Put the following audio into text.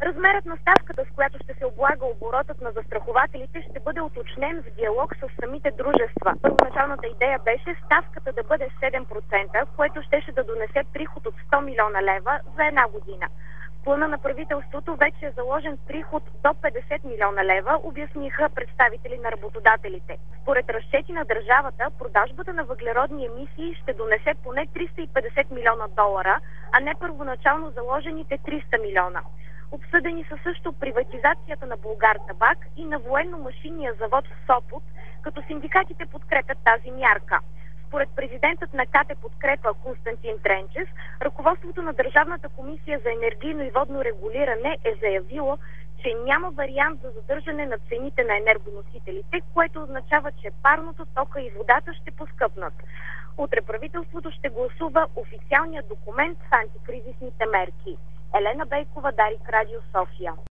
Размерът на ставката, с която ще се облага оборотът на застрахователите, ще бъде уточнен в диалог с самите дружества. Първоначалната идея беше ставката да бъде 7%, което щеше да донесе приход от 100 милиона лева за една година. В плана на правителството вече е заложен приход до 50 милиона лева, обясниха представители на работодателите. Според разчети на държавата, продажбата на въглеродни емисии ще донесе поне 350 милиона долара, а не първоначално заложените 300 милиона. Обсъдени са също приватизацията на Булгартабак и на военно-машинния завод в Сопот, като синдикатите подкрепят тази мярка. Според президентът на КТ Подкрепа Константин Тренчев, ръководството на Държавната комисия за енергийно и водно регулиране е заявило, че няма вариант за задържане на цените на енергоносителите, което означава, че парното, тока и водата ще поскъпнат. Утре правителството ще гласува официалния документ с антикризисните мерки. Елена Бейкова, Дарик, Радио София.